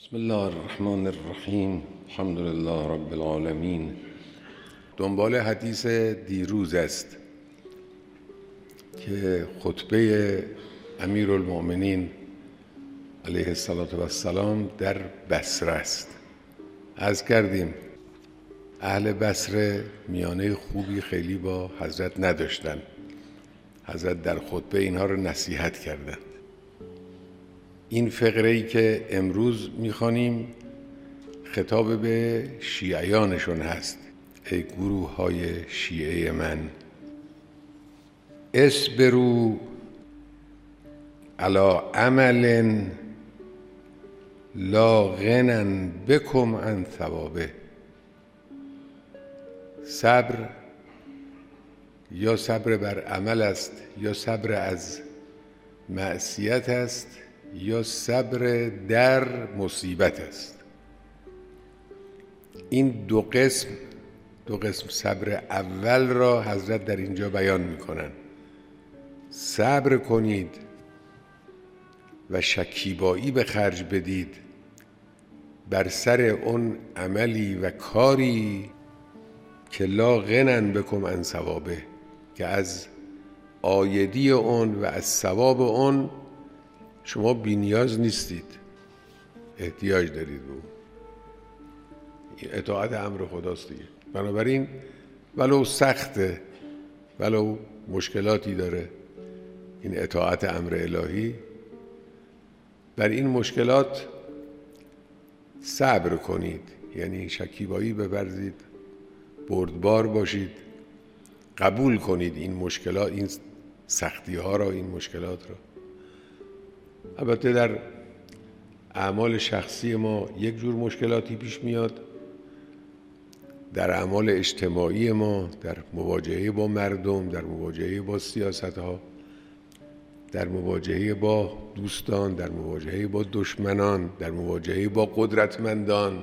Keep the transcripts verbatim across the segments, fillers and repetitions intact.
بسم الله الرحمن الرحیم. الحمد لله رب العالمین. دنبال حدیث دیروز است که خطبه امیرالمؤمنین علیه السلام در بصره است. عرض کردیم اهل بصره میانه خوبی خیلی با حضرت نداشتن. حضرت در خطبه اینها رو نصیحت کردند. این فقره‌ای که امروز می‌خوانیم خطاب به شیعیانشون هست. ای گروه های شیعه من، اصبروا علی عمل لا غنى بكم عن ثوابه. صبر یا صبر بر عمل است، یا صبر از معصیت است، یا صبر در مصیبت است. این دو قسم دو قسم صبر اول را حضرت در اینجا بیان میکنن. صبر کنید و شکیبایی به خرج بدید بر سر اون عملی و کاری که لا غنى بکم عن ثوابه، که از عایدی اون و از ثواب اون شما بی نیاز نیستید، احتیاج دارید به اون. اطاعت امر خداست دیگه. بنابراین ولو سخته، ولو مشکلاتی داره این اطاعت امر الهی، بر این مشکلات صبر کنید، یعنی شکیبایی بورزید، بردبار باشید، قبول کنید این مشکلات، این سختی ها را، این مشکلات را. البته در اعمال شخصی ما یک جور مشکلاتی پیش میاد، در اعمال اجتماعی ما، در مواجهه با مردم، در مواجهه با سیاست ها، در مواجهه با دوستان، در مواجهه با دشمنان، در مواجهه با قدرتمندان،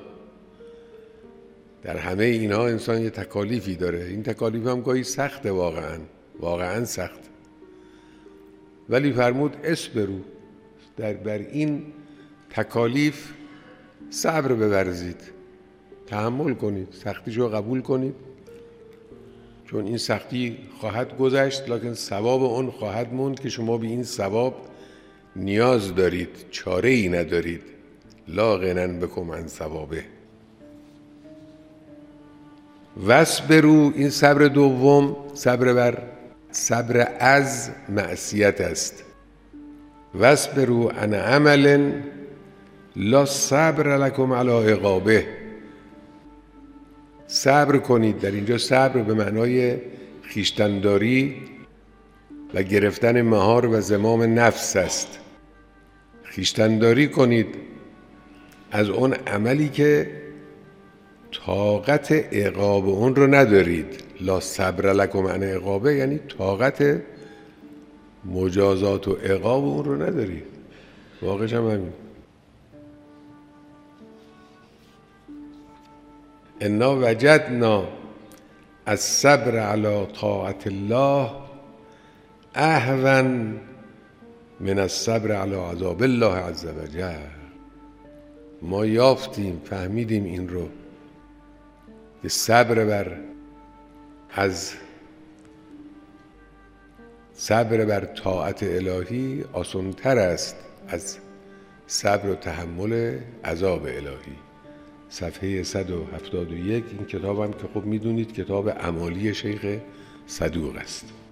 در همه اینها انسان یه تکالیفی داره. این تکالیف هم گاهی سخته، واقعا واقعا سخت، ولی فرمود اصبروا، در بر این تکالیف صبر بورزید، تحمل کنید، سختیشو قبول کنید، چون این سختی خواهد گذشت لکن ثواب اون خواهد موند که شما به این ثواب نیاز دارید، چاره ای ندارید. لا غنى بکم عن ثوابه. واصبروا، این صبر دوم صبر بر صبر از معصیت است. واصبروا عن عمل لا صبر لكم علی عقابه. صبر کنید، در اینجا صبر به معنای خویشتن‌داری و گرفتن مهار و زمام نفس است. خویشتن‌داری کنید از اون عملی که طاقت عقاب اون رو ندارید. لا صبر لكم عن عقابه یعنی طاقت مجازات و عقاب اون رو ندارید. واقعش هم همین. انا وجدنا الصبر علی طاعت الله اهون من الصبر علی عذاب الله عز وجل. ما یافتیم، فهمیدیم این رو که صبر بر از صبر بر طاعت الهی آسان‌تر است از صبر و تحمل عذاب الهی. صفحه صد و هفتاد و یک. این کتاب هم که خب میدونید کتاب اعمالی شیخ صدوق است.